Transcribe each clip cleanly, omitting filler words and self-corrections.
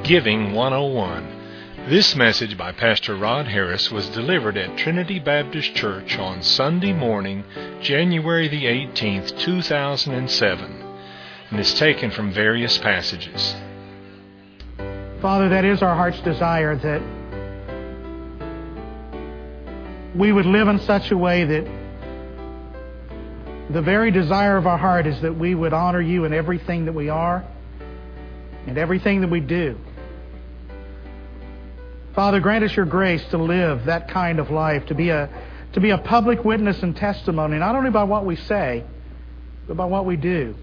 Giving 101. This message by Pastor Rod Harris was delivered at Trinity Baptist Church on Sunday morning, January the 18th, 2007, and is taken from various passages. Father, that is our heart's desire, that we would live in such a way that the very desire of our heart is that we would honor You in everything that we are and everything that we do. Father, grant us Your grace to live that kind of life, to be a public witness and testimony, not only by what we say, but by what we do.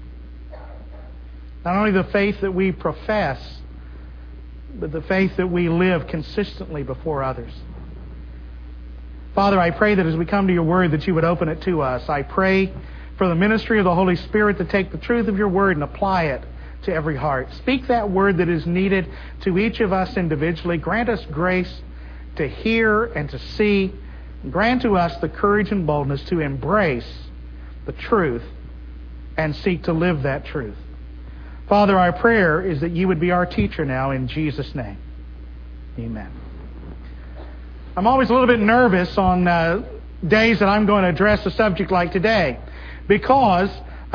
Not only the faith that we profess, but the faith that we live consistently before others. Father, I pray that as we come to Your Word, that You would open it to us. I pray for the ministry of the Holy Spirit to take the truth of Your Word and apply it to every heart. Speak that word that is needed to each of us individually. Grant us grace to hear and to see. Grant to us the courage and boldness to embrace the truth and seek to live that truth. Father, our prayer is that You would be our teacher now, in Jesus' name. Amen. I'm always a little bit nervous on days that I'm going to address a subject like today, because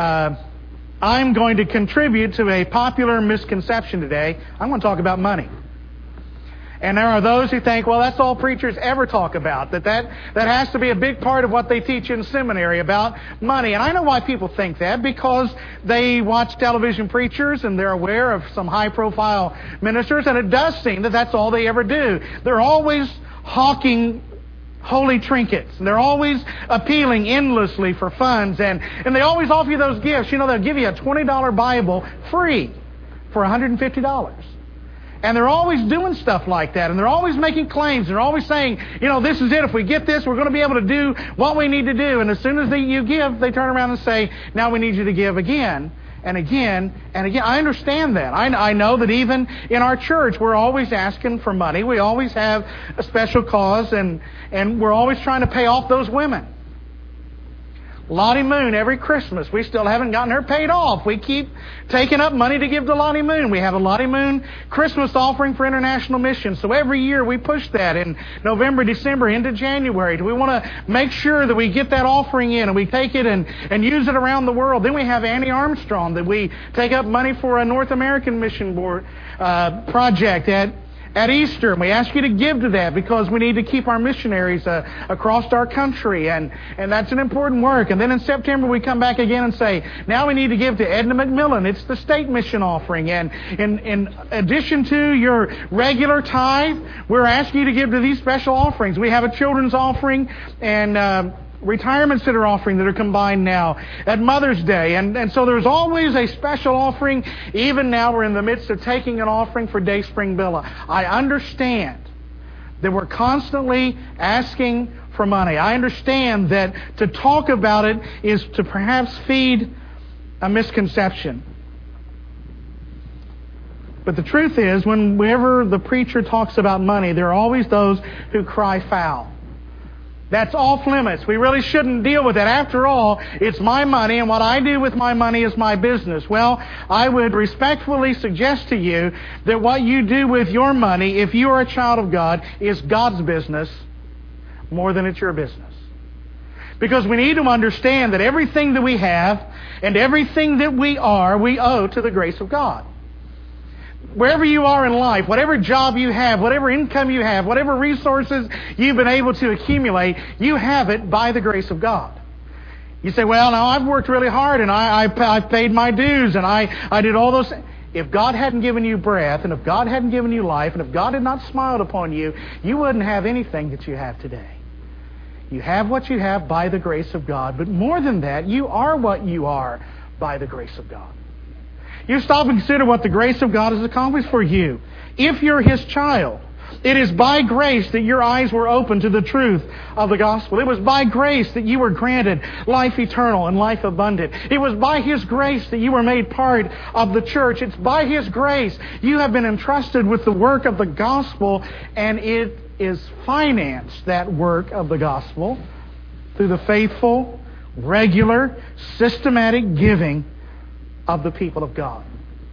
I'm going to contribute to a popular misconception today. I'm going to talk about money. And there are those who think, well, that's all preachers ever talk about, that has to be a big part of what they teach in seminary about money. And I know why people think that, because they watch television preachers and they're aware of some high-profile ministers, and it does seem that that's all they ever do. They're always hawking holy trinkets, and they're always appealing endlessly for funds, and they always offer you those gifts. You know, they'll give you a $20 Bible free for $150. And they're always doing stuff like that, and they're always making claims. They're always saying, you know, this is it. If we get this, we're going to be able to do what we need to do. And as soon as you give, they turn around and say, now we need you to give again and again and again. I understand that. I know that even in our church, we're always asking for money. We always have a special cause, and we're always trying to pay off those women. Lottie Moon, every Christmas, we still haven't gotten her paid off. We keep taking up money to give to Lottie Moon. We have a Lottie Moon Christmas offering for international missions. So every year we push that in November, December, into January. Do we want to make sure that we get that offering in and we take it and use it around the world? Then we have Annie Armstrong, that we take up money for a North American Mission Board project at Easter, and we ask you to give to that because we need to keep our missionaries across our country, and that's an important work. And then in September we come back again and say, now we need to give to Edna McMillan. It's the state mission offering, and in addition to your regular tithe, we're asking you to give to these special offerings. We have a children's offering and retirements that are offering that are combined now at Mother's Day. And so there's always a special offering. Even now we're in the midst of taking an offering for Day Spring Villa. I understand that we're constantly asking for money. I understand that to talk about it is to perhaps feed a misconception. But the truth is, whenever the preacher talks about money, there are always those who cry foul. That's off limits. We really shouldn't deal with it. After all, it's my money, and what I do with my money is my business. Well, I would respectfully suggest to you that what you do with your money, if you are a child of God, is God's business more than it's your business. Because we need to understand that everything that we have and everything that we are, we owe to the grace of God. Wherever you are in life, whatever job you have, whatever income you have, whatever resources you've been able to accumulate, you have it by the grace of God. You say, well, now I've worked really hard and I've paid my dues and I did all those. If God hadn't given you breath, and if God hadn't given you life, and if God had not smiled upon you, you wouldn't have anything that you have today. You have what you have by the grace of God. But more than that, you are what you are by the grace of God. You stop and consider what the grace of God has accomplished for you. If you're His child, it is by grace that your eyes were opened to the truth of the gospel. It was by grace that you were granted life eternal and life abundant. It was by His grace that you were made part of the church. It's by His grace you have been entrusted with the work of the gospel, and it is financed, that work of the gospel, through the faithful, regular, systematic giving of the people of God.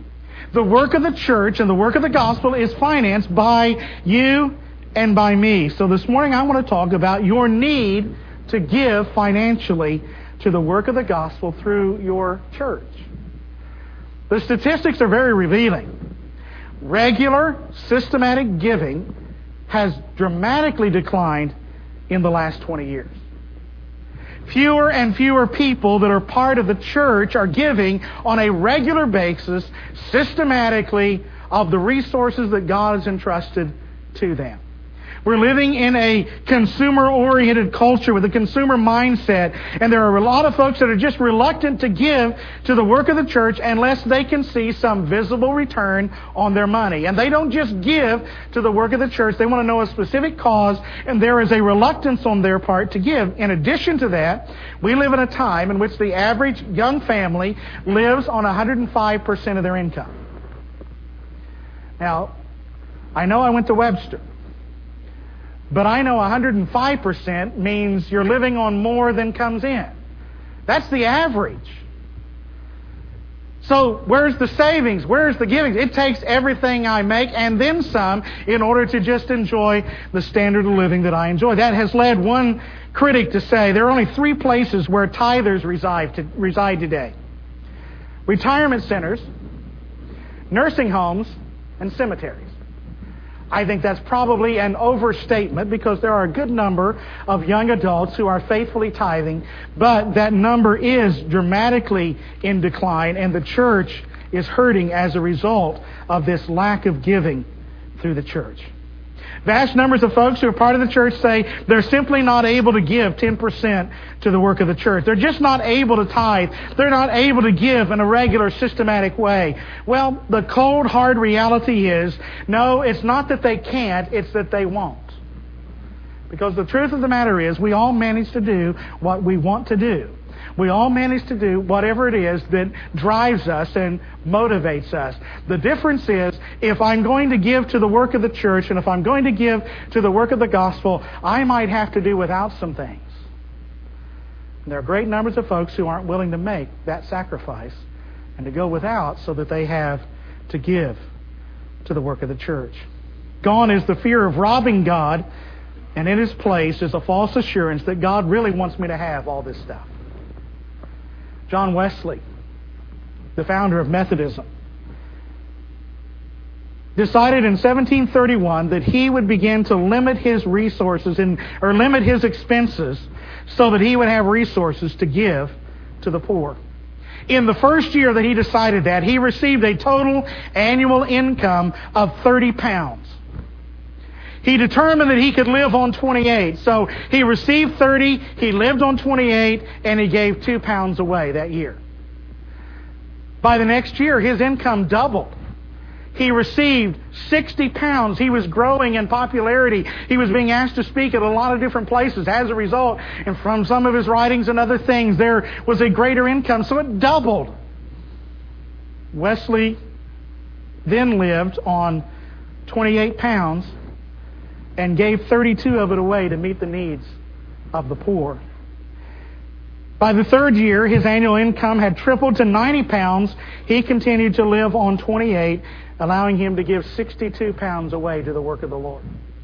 The work of the church and the work of the gospel is financed by you and by me. So this morning I want to talk about your need to give financially to the work of the gospel through your church. The statistics are very revealing. Regular, systematic giving has dramatically declined in the last 20 years. Fewer and fewer people that are part of the church are giving on a regular basis, systematically, of the resources that God has entrusted to them. We're living in a consumer-oriented culture with a consumer mindset, and there are a lot of folks that are just reluctant to give to the work of the church unless they can see some visible return on their money. And they don't just give to the work of the church. They want to know a specific cause, and there is a reluctance on their part to give. In addition to that, we live in a time in which the average young family lives on 105% of their income. Now, I know I went to Webster, but I know 105% means you're living on more than comes in. That's the average. So where's the savings? Where's the giving? It takes everything I make and then some in order to just enjoy the standard of living that I enjoy. That has led one critic to say there are only 3 places where tithers reside today: retirement centers, nursing homes, and cemeteries. I think that's probably an overstatement because there are a good number of young adults who are faithfully tithing, but that number is dramatically in decline, and the church is hurting as a result of this lack of giving through the church. Vast numbers of folks who are part of the church say they're simply not able to give 10% to the work of the church. They're just not able to tithe. They're not able to give in a regular, systematic way. Well, the cold, hard reality is, no, it's not that they can't, it's that they won't. Because the truth of the matter is, we all manage to do what we want to do. We all manage to do whatever it is that drives us and motivates us. The difference is, if I'm going to give to the work of the church and if I'm going to give to the work of the gospel, I might have to do without some things. And there are great numbers of folks who aren't willing to make that sacrifice and to go without so that they have to give to the work of the church. Gone is the fear of robbing God, and in His place is a false assurance that God really wants me to have all this stuff. John Wesley, the founder of Methodism, decided in 1731 that he would begin to limit his resources or limit his expenses so that he would have resources to give to the poor. In the first year that he decided that, he received a total annual income of 30 pounds. He determined that he could live on 28. So he received 30, he lived on 28, and he gave 2 pounds away that year. By the next year, his income doubled. He received 60 pounds. He was growing in popularity. He was being asked to speak at a lot of different places. As a result, and from some of his writings and other things, there was a greater income. So it doubled. Wesley then lived on 28 pounds and gave 32 of it away to meet the needs of the poor. By the third year, his annual income had tripled to 90 pounds. He continued to live on 28, allowing him to give 62 pounds away to the work of the Lord.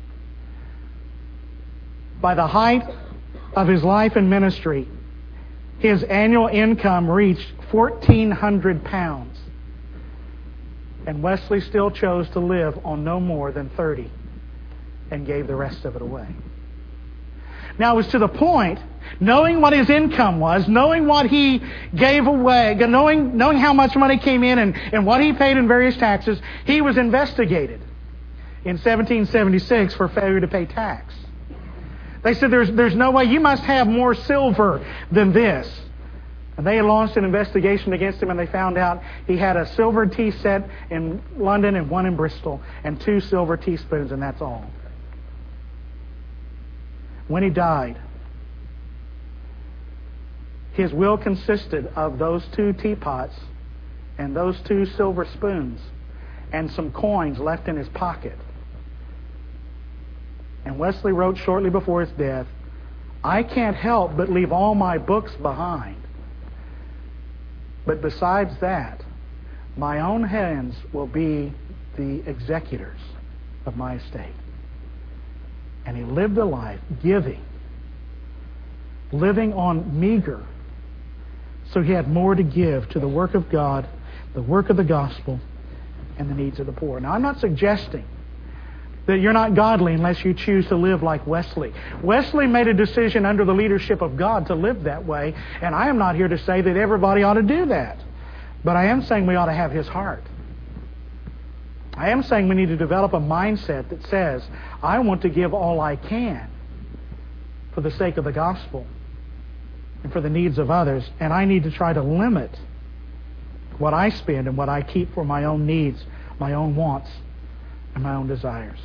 By the height of his life and ministry, his annual income reached 1,400 pounds. And Wesley still chose to live on no more than 30 and gave the rest of it away. Now, it was to the point, knowing what his income was, knowing what he gave away, knowing how much money came in and what he paid in various taxes, he was investigated in 1776 for failure to pay tax. They said, there's no way, you must have more silver than this. And they had launched an investigation against him, and they found out he had a silver tea set in London and one in Bristol, and 2 silver teaspoons, and that's all. When he died, his will consisted of those 2 teapots and those 2 silver spoons and some coins left in his pocket. And Wesley wrote shortly before his death, "I can't help but leave all my books behind. But besides that, my own hands will be the executors of my estate. And he lived a life giving, living on meager, so he had more to give to the work of God, the work of the gospel, and the needs of the poor. Now, I'm not suggesting that you're not godly unless you choose to live like Wesley. Wesley made a decision under the leadership of God to live that way, and I am not here to say that everybody ought to do that. But I am saying we ought to have his heart. I am saying we need to develop a mindset that says, I want to give all I can for the sake of the gospel and for the needs of others, and I need to try to limit what I spend and what I keep for my own needs, my own wants, and my own desires.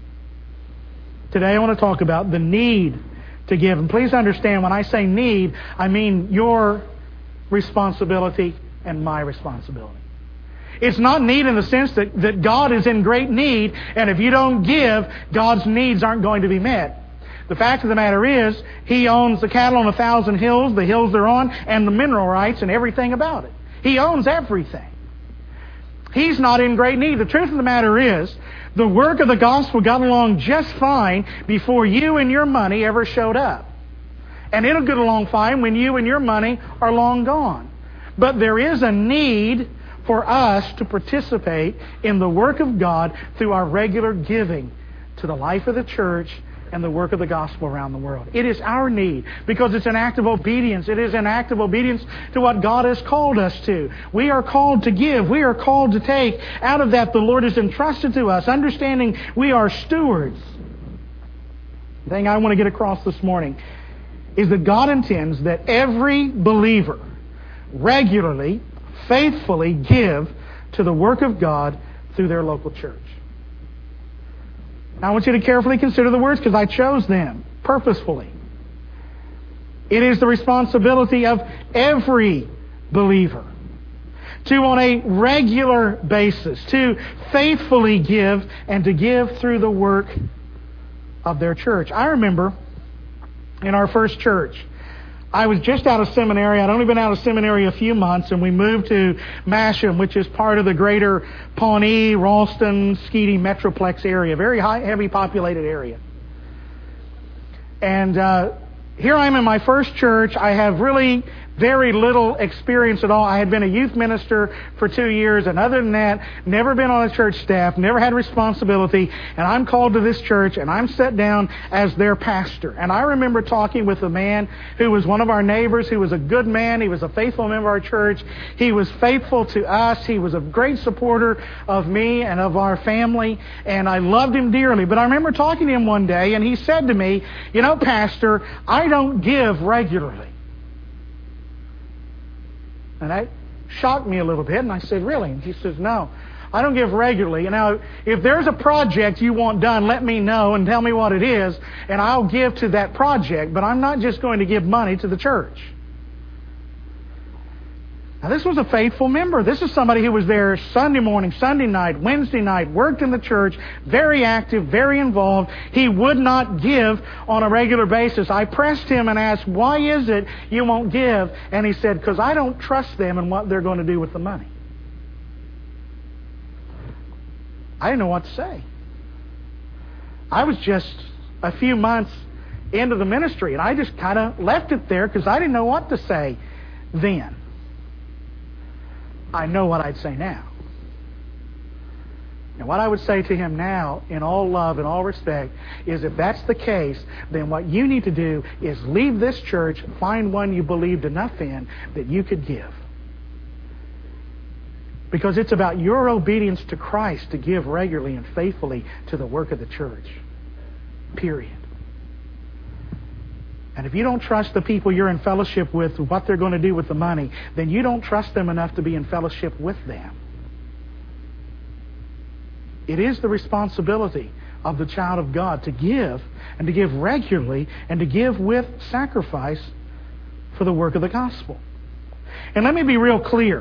Today I want to talk about the need to give. And please understand, when I say need, I mean your responsibility and my responsibility. It's not need in the sense that God is in great need, and if you don't give, God's needs aren't going to be met. The fact of the matter is, He owns the cattle on 1,000 hills, the hills they're on, and the mineral rights and everything about it. He owns everything. He's not in great need. The truth of the matter is, the work of the gospel got along just fine before you and your money ever showed up. And it'll get along fine when you and your money are long gone. But there is a need for us to participate in the work of God through our regular giving to the life of the church and the work of the gospel around the world. It is our need because it's an act of obedience. It is an act of obedience to what God has called us to. We are called to give. We are called to take out of that the Lord has entrusted to us, understanding we are stewards. The thing I want to get across this morning is that God intends that every believer regularly, faithfully give to the work of God through their local church. Now I want you to carefully consider the words because I chose them purposefully. It is the responsibility of every believer to, on a regular basis, to faithfully give and to give through the work of their church. I remember in our first church, I was just out of seminary. I'd only been out of seminary a few months, and we moved to Masham, which is part of the greater Pawnee, Ralston, Skeety Metroplex area. Very heavy populated area. And here I am in my first church. I have really very little experience at all. I had been a youth minister for 2 years, and other than that, never been on a church staff, never had responsibility, and I'm called to this church, and I'm set down as their pastor. And I remember talking with a man who was one of our neighbors, who was a good man. He was a faithful member of our church. He was faithful to us. He was a great supporter of me and of our family, and I loved him dearly. But I remember talking to him one day, and he said to me, "You know, Pastor, I don't give regularly." And that shocked me a little bit. And I said, "Really?" And he says, "No, I don't give regularly. And now, if there's a project you want done, let me know and tell me what it is, and I'll give to that project. But I'm not just going to give money to the church." Now, this was a faithful member. This is somebody who was there Sunday morning, Sunday night, Wednesday night, worked in the church, very active, very involved. He would not give on a regular basis. I pressed him and asked, "Why is it you won't give?" And he said, "Because I don't trust them and what they're going to do with the money." I didn't know what to say. I was just a few months into the ministry, and I just kind of left it there because I didn't know what to say then. I know what I'd say now. And what I would say to him now, in all love and all respect, is if that's the case, then what you need to do is leave this church, find one you believed enough in that you could give. Because it's about your obedience to Christ to give regularly and faithfully to the work of the church. Period. And if you don't trust the people you're in fellowship with, what they're going to do with the money, then you don't trust them enough to be in fellowship with them. It is the responsibility of the child of God to give, and to give regularly, and to give with sacrifice for the work of the gospel. And let me be real clear.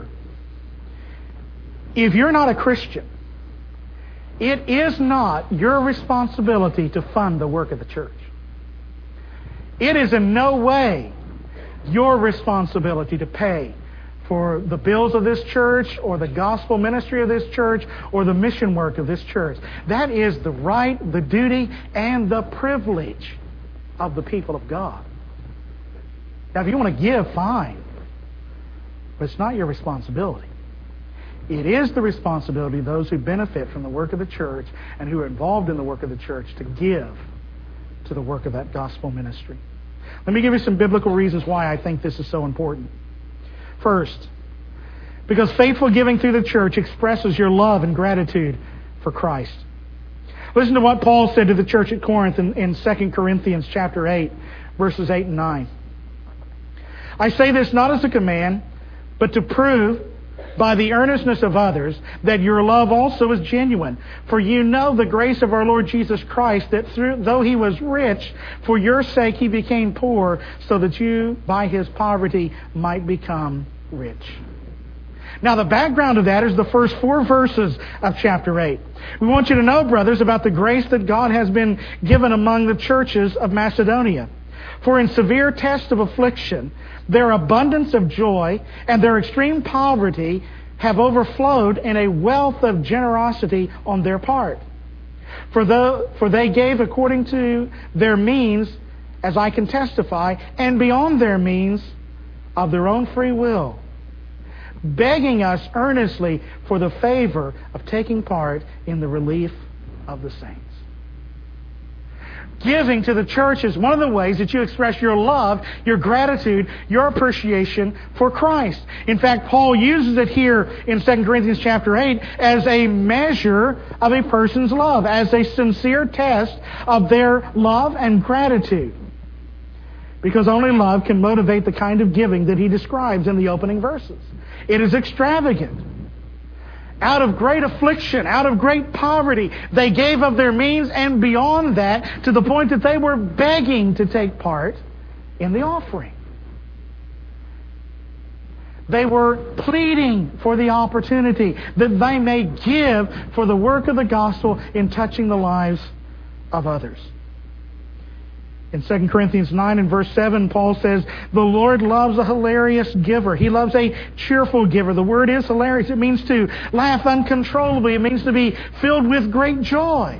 If you're not a Christian, it is not your responsibility to fund the work of the church. It is in no way your responsibility to pay for the bills of this church or the gospel ministry of this church or the mission work of this church. That is the right, the duty, and the privilege of the people of God. Now, if you want to give, fine. But it's not your responsibility. It is the responsibility of those who benefit from the work of the church and who are involved in the work of the church to give to the work of that gospel ministry. Let me give you some biblical reasons why I think this is so important. First, because faithful giving through the church expresses your love and gratitude for Christ. Listen to what Paul said to the church at Corinth in 2 Corinthians chapter 8, verses 8 and 9. I say this not as a command, but to prove by the earnestness of others that your love also is genuine. For you know the grace of our Lord Jesus Christ, that though He was rich, for your sake He became poor, so that you by His poverty might become rich. Now, the background of that is the first 4 verses of chapter 8. We want you to know, brothers, about the grace that God has been given among the churches of Macedonia. For in severe test of affliction, their abundance of joy and their extreme poverty have overflowed in a wealth of generosity on their part. For they gave according to their means, as I can testify, and beyond their means of their own free will, begging us earnestly for the favor of taking part in the relief of the saints. Giving to the church is one of the ways that you express your love, your gratitude, your appreciation for Christ. In fact, Paul uses it here in 2 Corinthians chapter 8 as a measure of a person's love, as a sincere test of their love and gratitude. Because only love can motivate the kind of giving that he describes in the opening verses. It is extravagant. Out of great affliction, out of great poverty, they gave of their means and beyond that, to the point that they were begging to take part in the offering. They were pleading for the opportunity that they may give for the work of the gospel in touching the lives of others. In 2 Corinthians 9 and verse 7, Paul says, the Lord loves a hilarious giver. He loves a cheerful giver. The word is hilarious. It means to laugh uncontrollably. It means to be filled with great joy.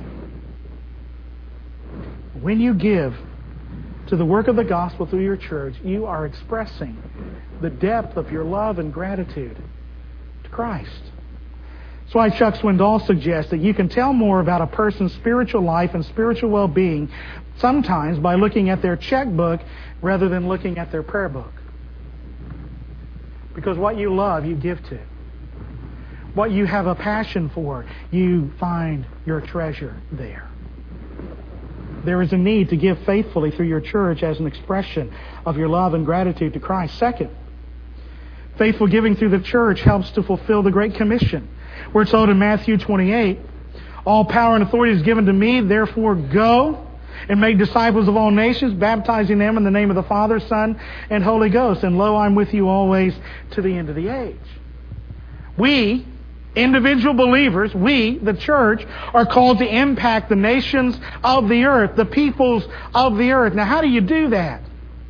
When you give to the work of the gospel through your church, you are expressing the depth of your love and gratitude to Christ. That's why Chuck Swindoll suggests that you can tell more about a person's spiritual life and spiritual well-being sometimes by looking at their checkbook rather than looking at their prayer book. Because what you love, you give to. What you have a passion for, you find your treasure there. There is a need to give faithfully through your church as an expression of your love and gratitude to Christ. Second, faithful giving through the church helps to fulfill the Great Commission. We're told in Matthew 28, all power and authority is given to me, therefore go and make disciples of all nations, baptizing them in the name of the Father, Son, and Holy Ghost. And lo, I'm with you always to the end of the age. We, individual believers, we, the church, are called to impact the nations of the earth, the peoples of the earth. Now, how do you do that?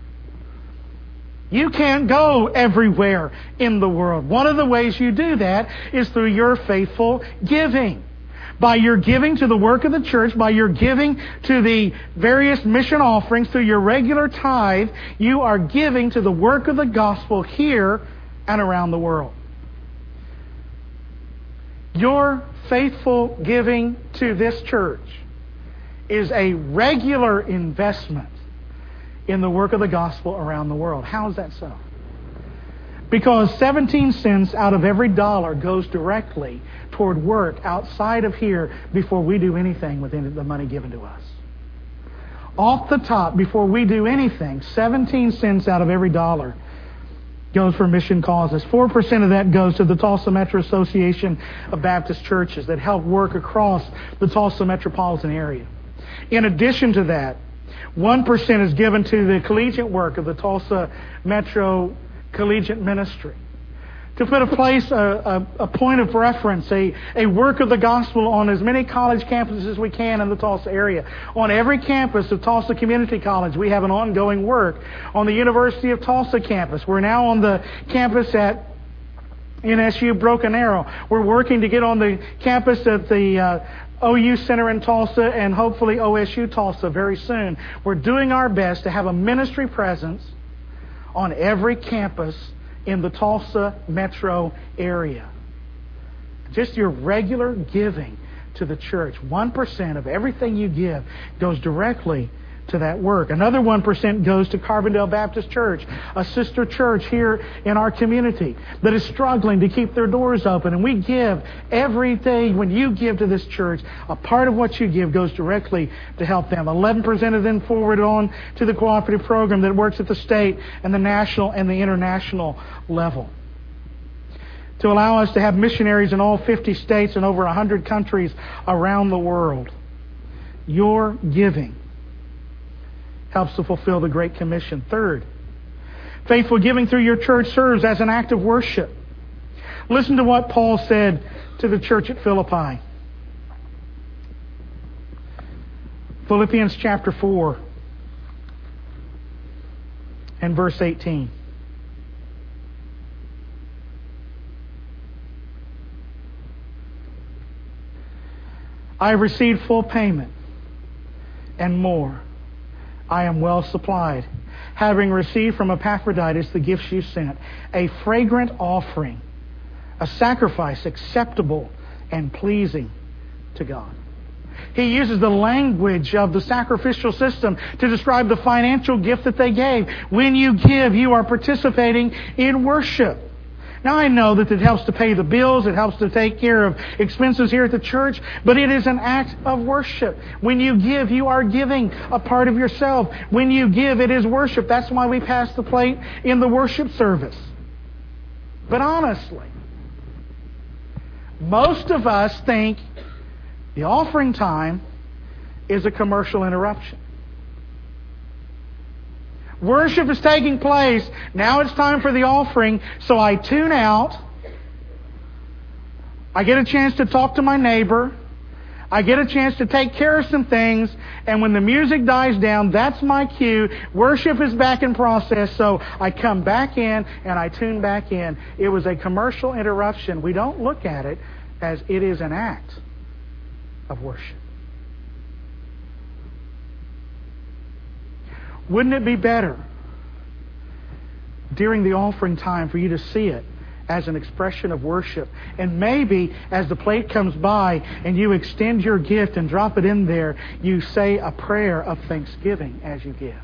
You can't go everywhere in the world. One of the ways you do that is through your faithful giving. By your giving to the work of the church, by your giving to the various mission offerings, through your regular tithe, you are giving to the work of the gospel here and around the world. Your faithful giving to this church is a regular investment in the work of the gospel around the world. How is that so? Because 17 cents out of every dollar goes directly toward work outside of here before we do anything with the money given to us. Off the top, before we do anything, 17 cents out of every dollar goes for mission causes. 4% of that goes to the Tulsa Metro Association of Baptist Churches that help work across the Tulsa metropolitan area. In addition to that, 1% is given to the collegiate work of the Tulsa Metro Collegiate Ministry. To put a point of reference, a work of the gospel on as many college campuses as we can in the Tulsa area. On every campus of Tulsa Community College, we have an ongoing work. On the University of Tulsa campus, we're now on the campus at NSU Broken Arrow. We're working to get on the campus at the OU Center in Tulsa and hopefully OSU Tulsa very soon. We're doing our best to have a ministry presence on every campus in the Tulsa metro area. Just your regular giving to the church. 1% of everything you give goes directly to that work. Another 1% goes to Carbondale Baptist Church, a sister church here in our community that is struggling to keep their doors open. And we give every day. When you give to this church, a part of what you give goes directly to help them. 11% is then forwarded on to the cooperative program that works at the state and the national and the international level, to allow us to have missionaries in all 50 states and over 100 countries around the world. Your giving helps to fulfill the Great Commission. Third, faithful giving through your church serves as an act of worship. Listen to what Paul said to the church at Philippi. Philippians chapter 4 and verse 18. I have received full payment and more. I am well supplied, having received from Epaphroditus the gifts you sent, a fragrant offering, a sacrifice acceptable and pleasing to God. He uses the language of the sacrificial system to describe the financial gift that they gave. When you give, you are participating in worship. Now, I know that it helps to pay the bills, it helps to take care of expenses here at the church, but it is an act of worship. When you give, you are giving a part of yourself. When you give, it is worship. That's why we pass the plate in the worship service. But honestly, most of us think the offering time is a commercial interruption. Worship is taking place. Now it's time for the offering, so I tune out. I get a chance to talk to my neighbor. I get a chance to take care of some things. And when the music dies down, that's my cue. Worship is back in process, so I come back in and I tune back in. It was a commercial interruption. We don't look at it as it is an act of worship. Wouldn't it be better during the offering time for you to see it as an expression of worship? And maybe as the plate comes by and you extend your gift and drop it in there, you say a prayer of thanksgiving as you give.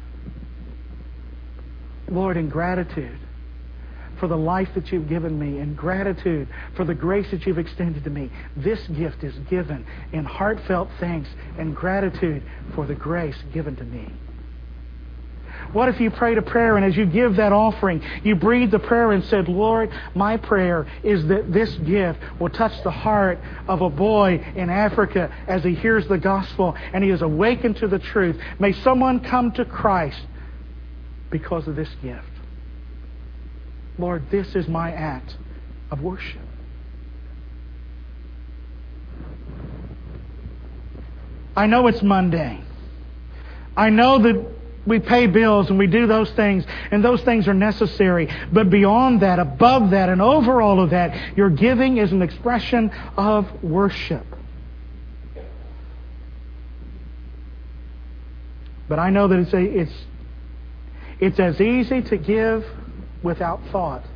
Lord, in gratitude for the life that you've given me, in gratitude for the grace that you've extended to me, this gift is given in heartfelt thanks and gratitude for the grace given to me. What if you prayed a prayer and as you give that offering, you breathed the prayer and said, Lord, my prayer is that this gift will touch the heart of a boy in Africa as he hears the gospel and he is awakened to the truth. May someone come to Christ because of this gift. Lord, this is my act of worship. I know it's mundane. I know that we pay bills and we do those things, and those things are necessary. But beyond that, above that, and over all of that, your giving is an expression of worship. But I know that it's as easy to give without thought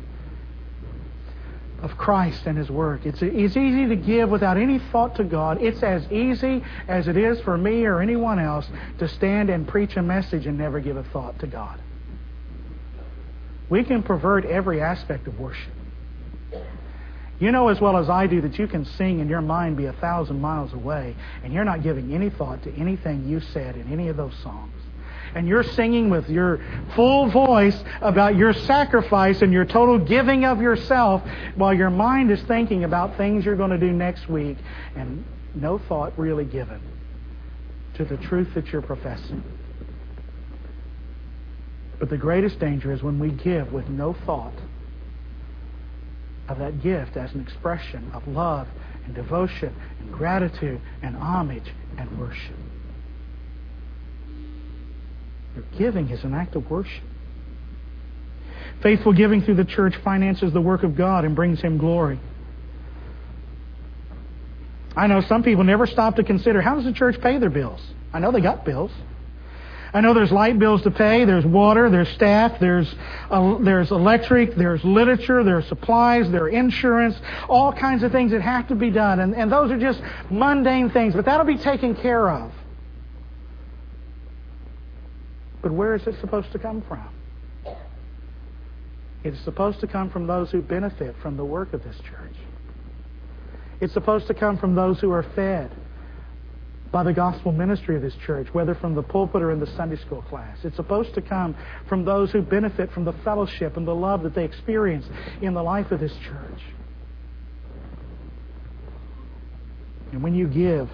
of Christ and His work. It's easy to give without any thought to God. It's as easy as it is for me or anyone else to stand and preach a message and never give a thought to God. We can pervert every aspect of worship. You know as well as I do that you can sing and your mind be 1,000 miles away and you're not giving any thought to anything you said in any of those songs. And you're singing with your full voice about your sacrifice and your total giving of yourself while your mind is thinking about things you're going to do next week and no thought really given to the truth that you're professing. But the greatest danger is when we give with no thought of that gift as an expression of love and devotion and gratitude and homage and worship. Your giving is an act of worship. Faithful giving through the church finances the work of God and brings Him glory. I know some people never stop to consider, how does the church pay their bills? I know they got bills. I know there's light bills to pay, there's water, there's staff, there's electric, there's literature, there's supplies, there's insurance, all kinds of things that have to be done. And those are just mundane things, but that'll be taken care of. But where is it supposed to come from? It's supposed to come from those who benefit from the work of this church. It's supposed to come from those who are fed by the gospel ministry of this church, whether from the pulpit or in the Sunday school class. It's supposed to come from those who benefit from the fellowship and the love that they experience in the life of this church. And when you give,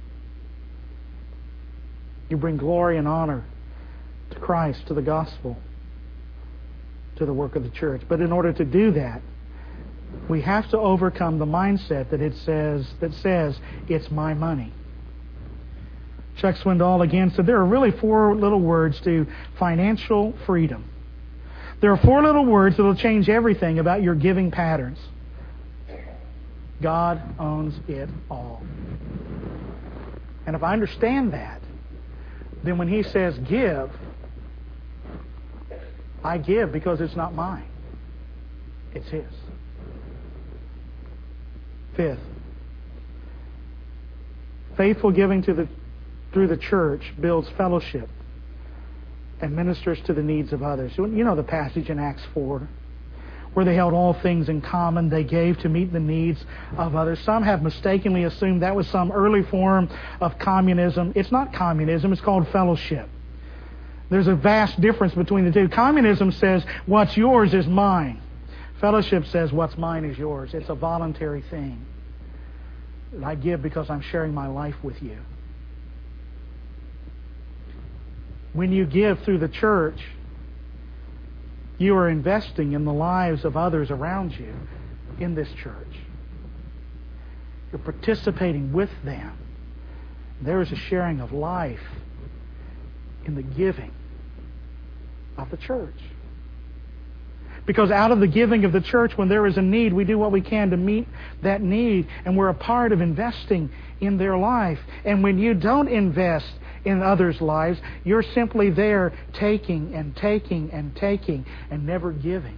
you bring glory and honor to Christ, to the gospel, to the work of the church. But in order to do that, we have to overcome the mindset that says it's my money. Chuck Swindoll again said there are really 4 little words to financial freedom. There are 4 little words that will change everything about your giving patterns. God owns it all. And if I understand that, then when He says give, I give because it's not mine. It's His. Fifth, faithful giving through the church builds fellowship and ministers to the needs of others. You know the passage in Acts 4 where they held all things in common. They gave to meet the needs of others. Some have mistakenly assumed that was some early form of communism. It's not communism. It's called fellowship. There's a vast difference between the two. Communism says what's yours is mine. Fellowship says what's mine is yours. It's a voluntary thing. I give because I'm sharing my life with you. When you give through the church, you are investing in the lives of others around you in this church. You're participating with them. There is a sharing of life in the giving of the church. Because out of the giving of the church, when there is a need, we do what we can to meet that need, and we're a part of investing in their life. And when you don't invest in others' lives, you're simply there taking and taking and taking and never giving.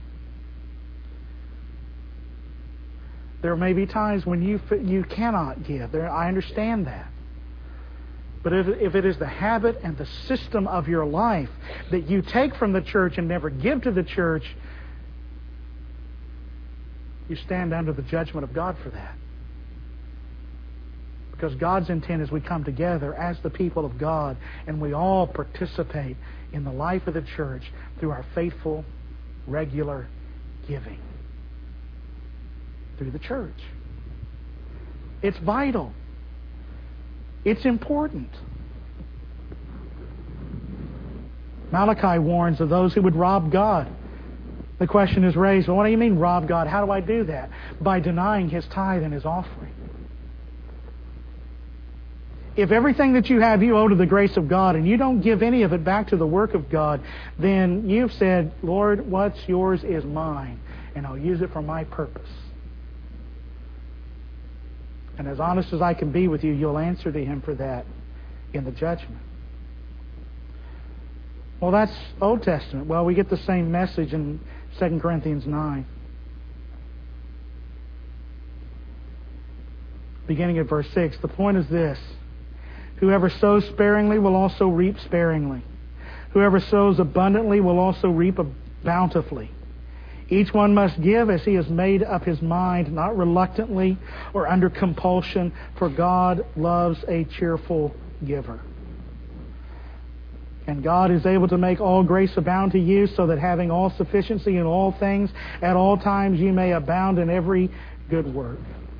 There may be times when you cannot give. I understand that. But if it is the habit and the system of your life that you take from the church and never give to the church, you stand under the judgment of God for that. Because God's intent is we come together as the people of God and we all participate in the life of the church through our faithful, regular giving. Through the church. It's vital. It's important. Malachi warns of those who would rob God. The question is raised, well, what do you mean rob God? How do I do that? By denying His tithe and His offering. If everything that you have you owe to the grace of God and you don't give any of it back to the work of God, then you've said, Lord, what's yours is mine, and I'll use it for my purpose. And as honest as I can be with you, you'll answer to Him for that in the judgment. Well, that's Old Testament. Well, we get the same message in 2 Corinthians 9. Beginning at verse 6. The point is this. Whoever sows sparingly will also reap sparingly. Whoever sows abundantly will also reap bountifully. Each one must give as he has made up his mind, not reluctantly or under compulsion, for God loves a cheerful giver. And God is able to make all grace abound to you, so that having all sufficiency in all things, at all times you may abound in every good work.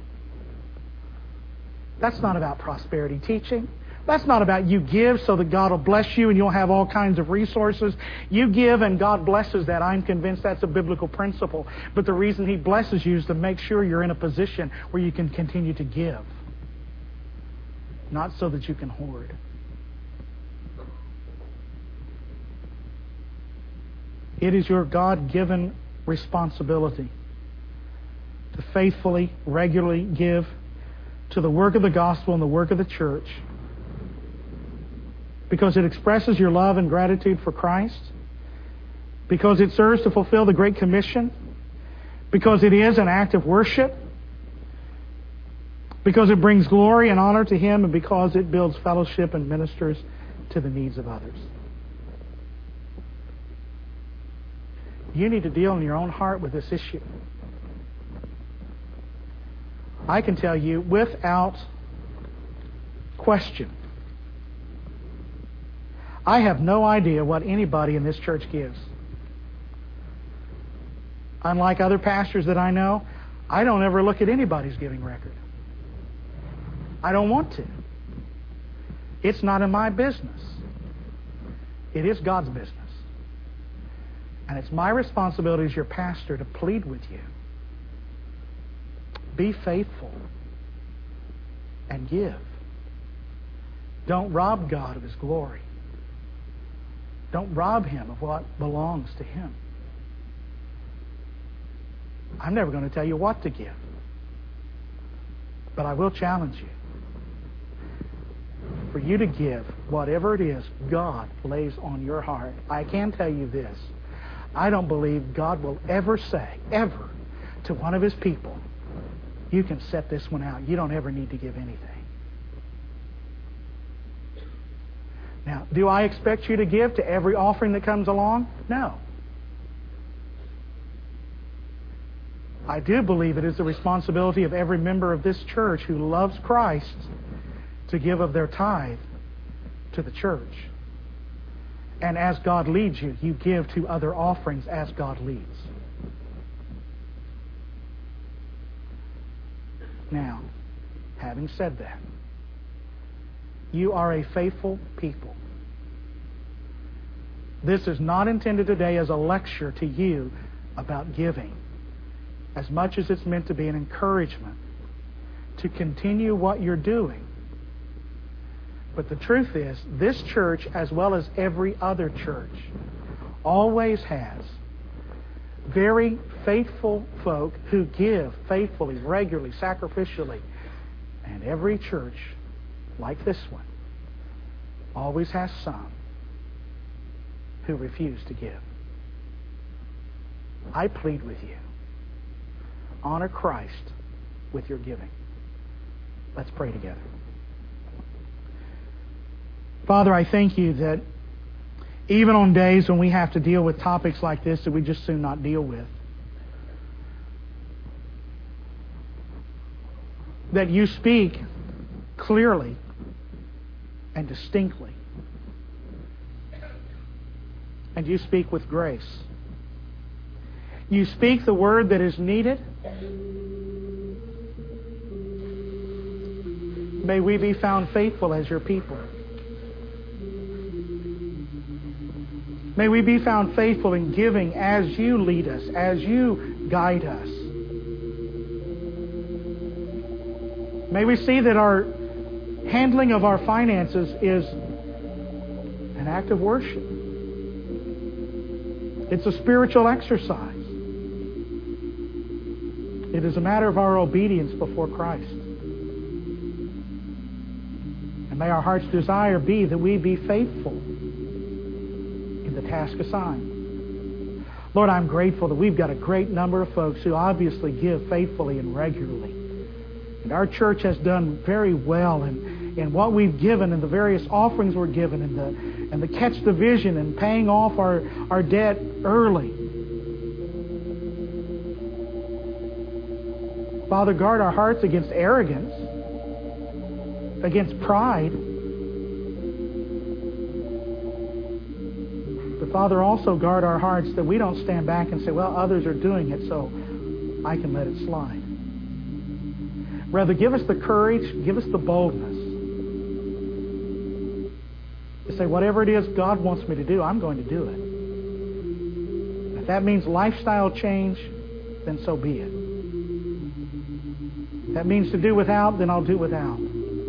That's not about prosperity teaching. That's not about you give so that God will bless you and you'll have all kinds of resources. You give and God blesses that. I'm convinced that's a biblical principle. But the reason He blesses you is to make sure you're in a position where you can continue to give. Not so that you can hoard. It is your God-given responsibility to faithfully, regularly give to the work of the gospel and the work of the church, because it expresses your love and gratitude for Christ, because it serves to fulfill the Great Commission, because it is an act of worship, because it brings glory and honor to Him, and because it builds fellowship and ministers to the needs of others. You need to deal in your own heart with this issue. I can tell you without question, I have no idea what anybody in this church gives. Unlike other pastors that I know, I don't ever look at anybody's giving record. I don't want to. It's not in my business. It is God's business. And it's my responsibility as your pastor to plead with you. Be faithful and give. Don't rob God of His glory. Don't rob Him of what belongs to Him. I'm never going to tell you what to give. But I will challenge you for you to give whatever it is God lays on your heart. I can tell you this. I don't believe God will ever say, ever, to one of His people, you can set this one out. You don't ever need to give anything. Now, do I expect you to give to every offering that comes along? No. I do believe it is the responsibility of every member of this church who loves Christ to give of their tithe to the church. And as God leads you, you give to other offerings as God leads. Now, having said that, you are a faithful people. This is not intended today as a lecture to you about giving, as much as it's meant to be an encouragement to continue what you're doing. But the truth is, this church, as well as every other church, always has very faithful folk who give faithfully, regularly, sacrificially. And every church, like this one, always has some who refuse to give. I plead with you, honor Christ with your giving. Let's pray together. Father, I thank you that even on days when we have to deal with topics like this that we just soon not deal with, that you speak clearly and distinctly. And you speak with grace. You speak the word that is needed. May we be found faithful as your people. May we be found faithful in giving as you lead us, as you guide us. May we see that our handling of our finances is an act of worship. It's a spiritual exercise. It is a matter of our obedience before Christ. And may our heart's desire be that we be faithful in the task assigned. Lord, I'm grateful that we've got a great number of folks who obviously give faithfully and regularly. And our church has done very well in what we've given and the various offerings we're given and the catch the vision and paying off our debt early. Father, guard our hearts against arrogance, against pride. But Father, also guard our hearts that we don't stand back and say, well, others are doing it, so I can let it slide. Rather, give us the courage, give us the boldness to say, whatever it is God wants me to do, I'm going to do it. If that means lifestyle change, then so be it. If that means to do without, then I'll do without.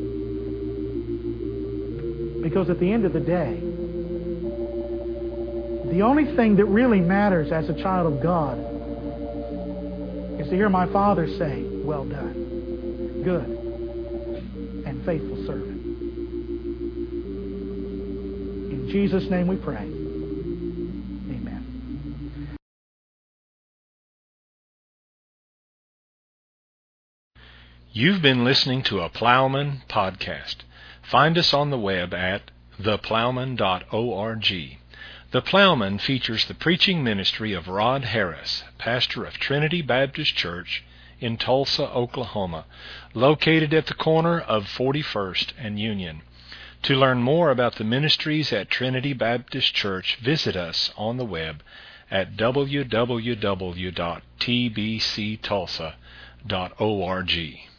Because at the end of the day, the only thing that really matters as a child of God is to hear my Father say, well done, good and faithful servant. In Jesus' name we pray. Amen. You've been listening to a Plowman podcast. Find us on the web at theplowman.org. The Plowman features the preaching ministry of Rod Harris, pastor of Trinity Baptist Church in Tulsa, Oklahoma, located at the corner of 41st and Union. To learn more about the ministries at Trinity Baptist Church, visit us on the web at www.tbctulsa.org.